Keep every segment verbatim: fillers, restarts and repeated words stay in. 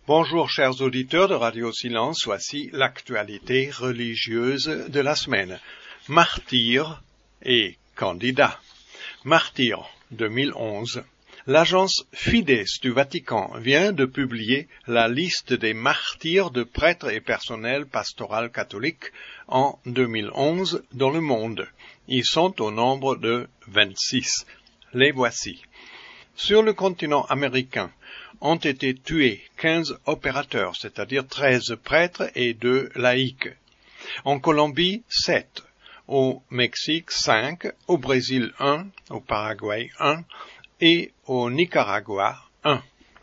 Bonjour chers auditeurs de Radio Silence, voici l'actualité religieuse de la semaine. Martyrs et candidats. Martyrs deux mille onze. L'agence Fides du Vatican vient de publier la liste des martyrs de prêtres et personnel pastoral catholique en deux mille onze dans le monde. Ils sont au nombre de vingt-six. Les voici. Sur le continent américain, ont été tués quinze opérateurs, c'est-à-dire treize prêtres et deux laïcs. En Colombie, sept. Au Mexique, cinq. Au Brésil, un. Au Paraguay, un. Et au Nicaragua, un.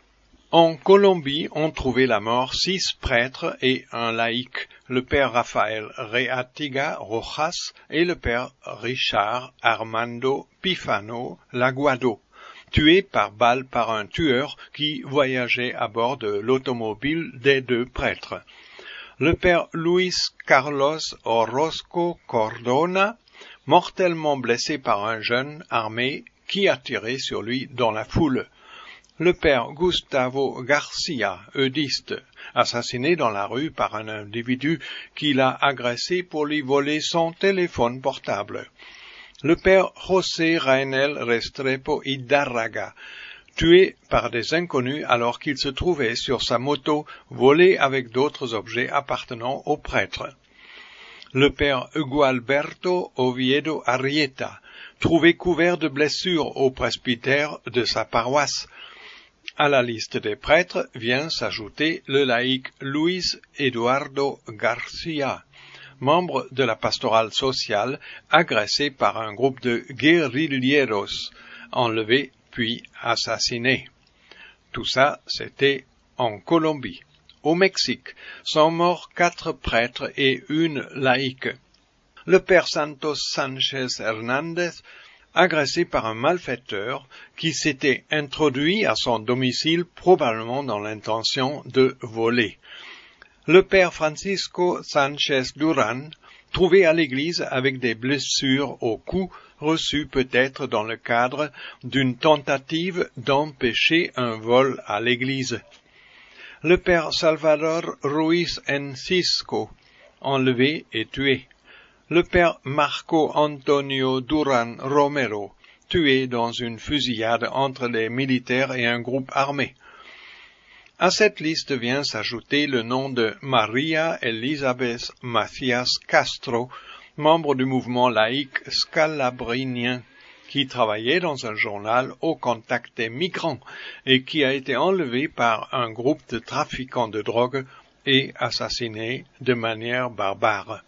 En Colombie, ont trouvé la mort six prêtres et un laïc, le père Rafael Reatiga Rojas et le père Richard Armando Pifano Laguado, tués par balle par un tueur qui voyageait à bord de l'automobile des deux prêtres. Le père Luis Carlos Orozco Cordona, mortellement blessé par un jeune armé qui a tiré sur lui dans la foule. Le père Gustavo Garcia, eudiste, assassiné dans la rue par un individu qui l'a agressé pour lui voler son téléphone portable. Le père José Raynel Restrepo Hidárraga, tué par des inconnus alors qu'il se trouvait sur sa moto volée avec d'autres objets appartenant au prêtre. Le père Gualberto Oviedo Arrieta, trouvé couvert de blessures au presbytère de sa paroisse. À la liste des prêtres vient s'ajouter le laïc Luis Eduardo Garcia, membre de la pastorale sociale, agressé par un groupe de guérilleros, enlevé puis assassiné. Tout ça, c'était en Colombie. Au Mexique, sont morts quatre prêtres et une laïque. Le père Santos Sanchez Hernandez, agressé par un malfaiteur qui s'était introduit à son domicile probablement dans l'intention de voler. Le père Francisco Sanchez Duran, trouvé à l'église avec des blessures au cou reçues peut-être dans le cadre d'une tentative d'empêcher un vol à l'église. Le père Salvador Ruiz Encisco, enlevé et tué. Le père Marco Antonio Duran Romero, tué dans une fusillade entre les militaires et un groupe armé. À cette liste vient s'ajouter le nom de Maria Elizabeth Macias Castro, membre du mouvement laïque scalabrinien, qui travaillait dans un journal au contact des migrants et qui a été enlevé par un groupe de trafiquants de drogue et assassiné de manière barbare.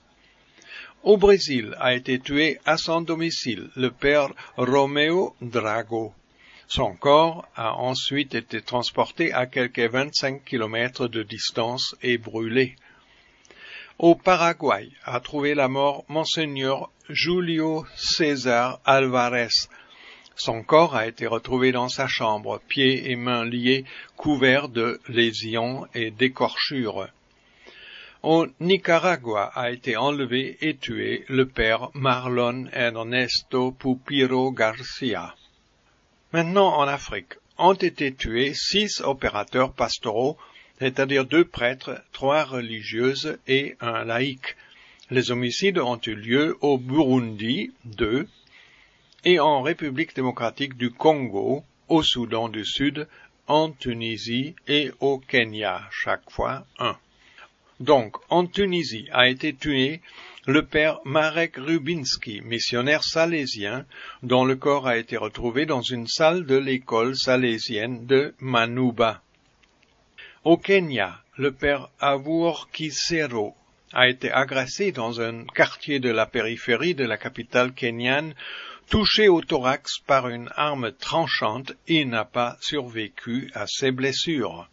Au Brésil a été tué à son domicile le père Romeo Drago. Son corps a ensuite été transporté à quelques vingt-cinq kilomètres de distance et brûlé. Au Paraguay a trouvé la mort Monseigneur Julio César Alvarez. Son corps a été retrouvé dans sa chambre, pieds et mains liés, couverts de lésions et d'écorchures. Au Nicaragua a été enlevé et tué le père Marlon Ernesto Pupiro Garcia. Maintenant, en Afrique, ont été tués six opérateurs pastoraux, c'est-à-dire deux prêtres, trois religieuses et un laïc. Les homicides ont eu lieu au Burundi, deux, et en République démocratique du Congo, au Soudan du Sud, en Tunisie et au Kenya, chaque fois un. Donc, en Tunisie a été tué le père Marek Rubinski, missionnaire salésien, dont le corps a été retrouvé dans une salle de l'école salésienne de Manuba. Au Kenya, le père Avour Kisero a été agressé dans un quartier de la périphérie de la capitale kenyane, touché au thorax par une arme tranchante et n'a pas survécu à ses blessures.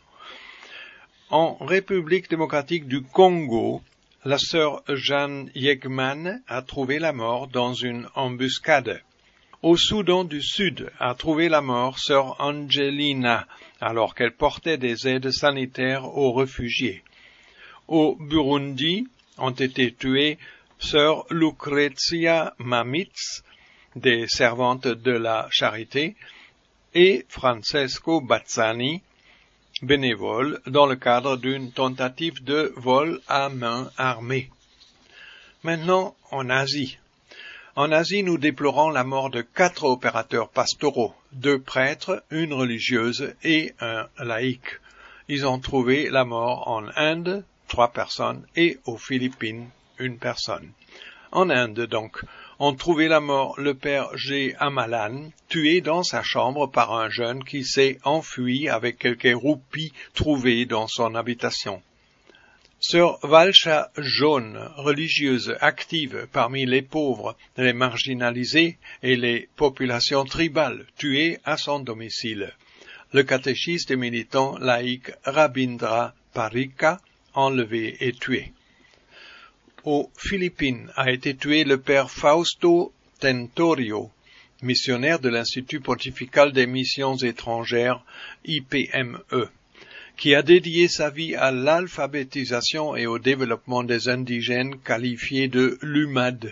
En République démocratique du Congo, la sœur Jeanne Yegman a trouvé la mort dans une embuscade. Au Soudan du Sud a trouvé la mort sœur Angelina, alors qu'elle portait des aides sanitaires aux réfugiés. Au Burundi ont été tuées sœur Lucrezia Mamitz, des servantes de la charité, et Francesco Bazzani, bénévole dans le cadre d'une tentative de vol à main armée. Maintenant, en Asie. En Asie, nous déplorons la mort de quatre opérateurs pastoraux, deux prêtres, une religieuse et un laïc. Ils ont trouvé la mort en Inde, trois personnes, et aux Philippines, une personne. En Inde, donc, ont trouvé la mort le père G. Amalan, tué dans sa chambre par un jeune qui s'est enfui avec quelques roupies trouvées dans son habitation. Sœur Valcha Jaune, religieuse active parmi les pauvres, les marginalisés et les populations tribales, tuée à son domicile. Le catéchiste et militant laïque Rabindra Parika, enlevé et tué. Aux Philippines a été tué le père Fausto Tentorio, missionnaire de l'Institut pontifical des missions étrangères I P M E, qui a dédié sa vie à l'alphabétisation et au développement des indigènes qualifiés de L U M A D.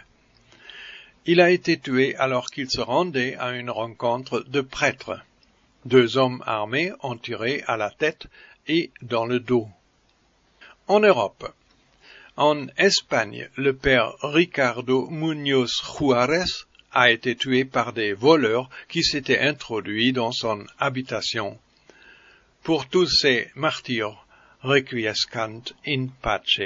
Il a été tué alors qu'il se rendait à une rencontre de prêtres. Deux hommes armés ont tiré à la tête et dans le dos. En Europe. En Espagne, le père Ricardo Muñoz Juárez a été tué par des voleurs qui s'étaient introduits dans son habitation. Pour tous ces martyrs, requiescant in pace.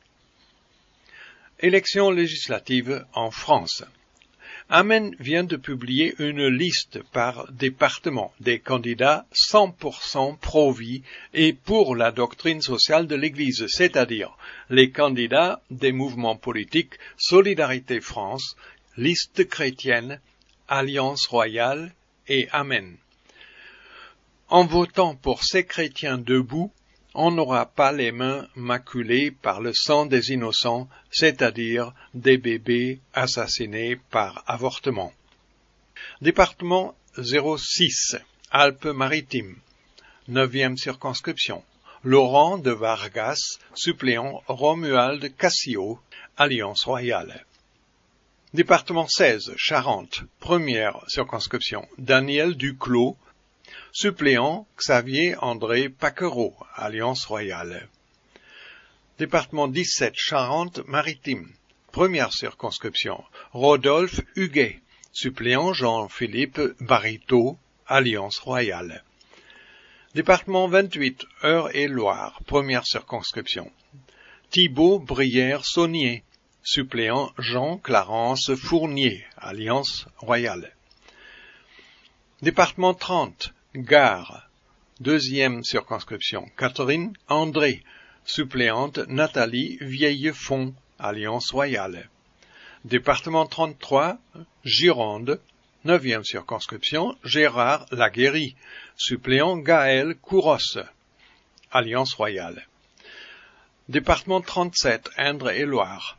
Élections législatives en France. Amen vient de publier une liste par département des candidats cent pour cent pro-vie et pour la doctrine sociale de l'Église, c'est-à-dire les candidats des mouvements politiques Solidarité France, Liste chrétienne, Alliance royale et Amen. En votant pour ces chrétiens debout, on n'aura pas les mains maculées par le sang des innocents, c'est-à-dire des bébés assassinés par avortement. Département zéro six, Alpes-Maritimes, neuvième circonscription. Laurent de Vargas, suppléant Romuald Cassio, Alliance royale. Département seize, Charente, première circonscription. Daniel Duclos, suppléant Xavier André Paquereau, Alliance royale. Département dix-sept, Charente-Maritime, première circonscription. Rodolphe Huguet, suppléant Jean-Philippe Bariteau, Alliance royale. Département vingt-huit, Eure-et-Loire, première circonscription. Thibaut Brière-Saunier, suppléant Jean-Clarence Fournier, Alliance royale. Département trente, Gare, deuxième circonscription. Catherine André, suppléante Nathalie Vieillefond, Alliance royale. Département trente-trois, Gironde, neuvième circonscription. Gérard Laguéry, suppléant Gaël Couros, Alliance royale. Département trente-sept, Indre-et-Loire.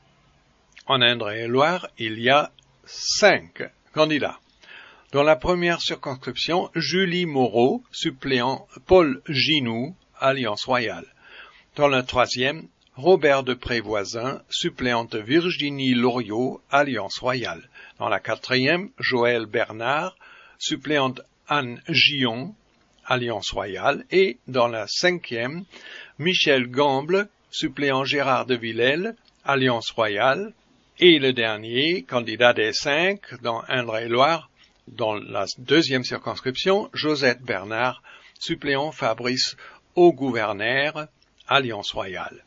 En Indre-et-Loire, il y a cinq candidats. Dans la première circonscription, Julie Moreau, suppléant Paul Ginoux, Alliance royale. Dans la troisième, Robert de Prévoisin, suppléante Virginie Loriot, Alliance royale. Dans la quatrième, Joël Bernard, suppléante Anne Gillon, Alliance royale. Et dans la cinquième, Michel Gamble, suppléant Gérard de Villèle, Alliance royale. Et le dernier, candidat des cinq, dans Indre-et-Loire, dans la deuxième circonscription, Josette Bernard, suppléant Fabrice Augouverneur, Alliance royale.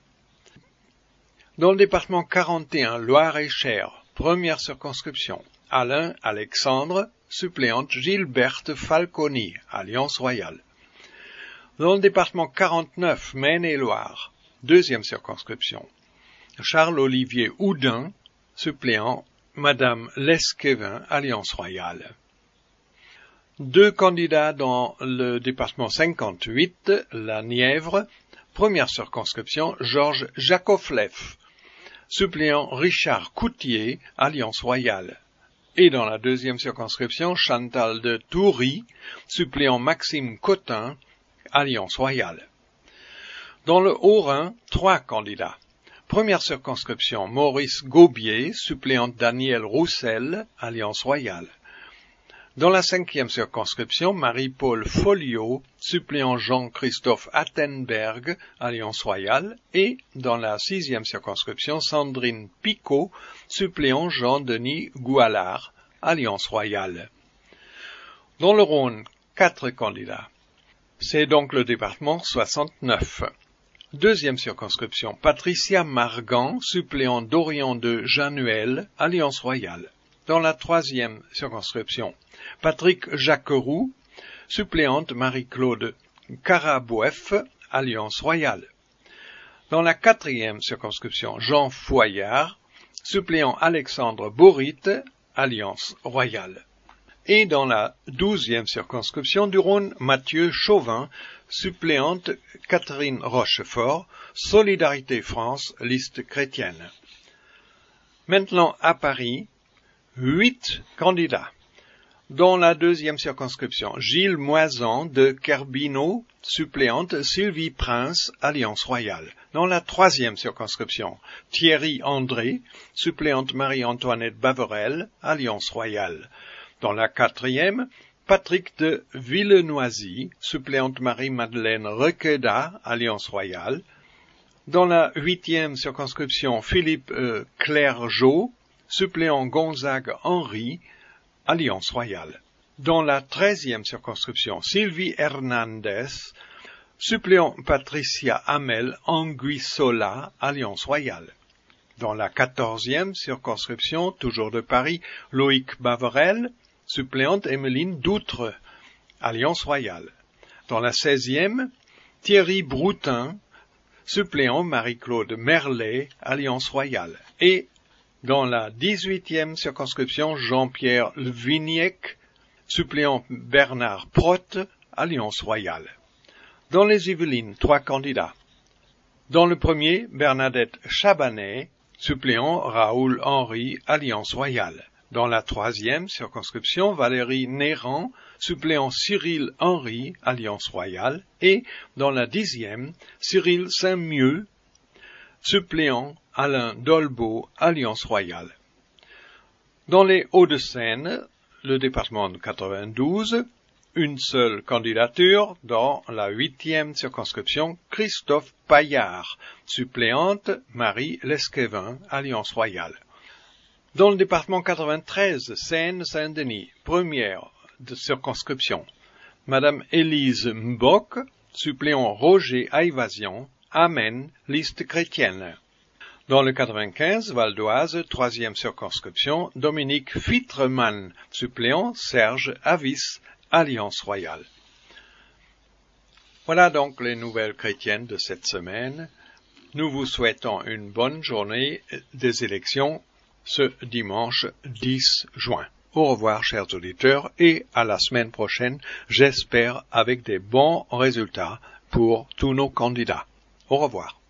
Dans le département quarante et un, Loire-et-Cher, première circonscription, Alain Alexandre, suppléante Gilberte Falconi, Alliance royale. Dans le département quarante-neuf, Maine-et-Loire, deuxième circonscription, Charles-Olivier Houdin, suppléant Madame Lesquevin, Alliance royale. Deux candidats dans le département cinquante-huit, la Nièvre, première circonscription, Georges Jakovlev, suppléant Richard Coutier, Alliance royale. Et dans la deuxième circonscription, Chantal de Toury, suppléant Maxime Cotin, Alliance royale. Dans le Haut-Rhin, trois candidats. Première circonscription, Maurice Gaubier, suppléant Daniel Roussel, Alliance royale. Dans la cinquième circonscription, Marie-Paul Folliot, suppléant Jean-Christophe Attenberg, Alliance royale, et dans la sixième circonscription, Sandrine Picot, suppléant Jean-Denis Goualard, Alliance royale. Dans le Rhône, quatre candidats. C'est donc le département soixante-neuf. Deuxième circonscription, Patricia Margan, suppléant Dorian de Januel, Alliance royale. Dans la troisième circonscription, Patrick Jacqueroux, suppléante Marie-Claude Carabouef, Alliance royale. Dans la quatrième circonscription, Jean Foyard, suppléant Alexandre Borit, Alliance royale. Et dans la douzième circonscription du Rhône, Mathieu Chauvin, suppléante Catherine Rochefort, Solidarité France, liste chrétienne. Maintenant à Paris, huit candidats. Dans la deuxième circonscription, Gilles Moisan de Kerbino, suppléante Sylvie Prince, Alliance royale. Dans la troisième circonscription, Thierry André, suppléante Marie-Antoinette Baverel, Alliance royale. Dans la quatrième, Patrick de Villenoisy, suppléante Marie-Madeleine Requeda, Alliance royale. Dans la huitième circonscription, Philippe euh, Clergeau, suppléant Gonzague Henri, Alliance royale. Dans la treizième circonscription, Sylvie Hernandez, suppléant Patricia Hamel Anguissola, Alliance royale. Dans la quatorzième circonscription, toujours de Paris, Loïc Baverel, suppléante Emmeline Doutre, Alliance royale. Dans la seizième, Thierry Broutin, suppléant Marie-Claude Merlet, Alliance royale. Et dans la dix-huitième circonscription, Jean-Pierre Vignac, suppléant Bernard Protte, Alliance royale. Dans les Yvelines, trois candidats. Dans le premier, Bernadette Chabanet, suppléant Raoul Henry, Alliance royale. Dans la troisième circonscription, Valérie Néran, suppléant Cyril Henry, Alliance royale. Et dans la dixième, Cyril Saint-Mieux, suppléant Alain Dolbeau, Alliance royale. Dans les Hauts-de-Seine, le département de quatre-vingt-douze, une seule candidature dans la huitième circonscription, Christophe Paillard, suppléante Marie Lesquevin, Alliance royale. Dans le département quatre-vingt-treize, Seine-Saint-Denis, première de circonscription, Madame Élise Mboc, suppléant Roger Ayvasian, Amen, liste chrétienne. Dans le quatre-vingt-quinze, Val d'Oise, troisième circonscription, Dominique Fitremann, suppléant Serge Avis, Alliance royale. Voilà donc les nouvelles chrétiennes de cette semaine. Nous vous souhaitons une bonne journée des élections ce dimanche dix juin. Au revoir, chers auditeurs, et à la semaine prochaine, j'espère avec des bons résultats pour tous nos candidats. Au revoir.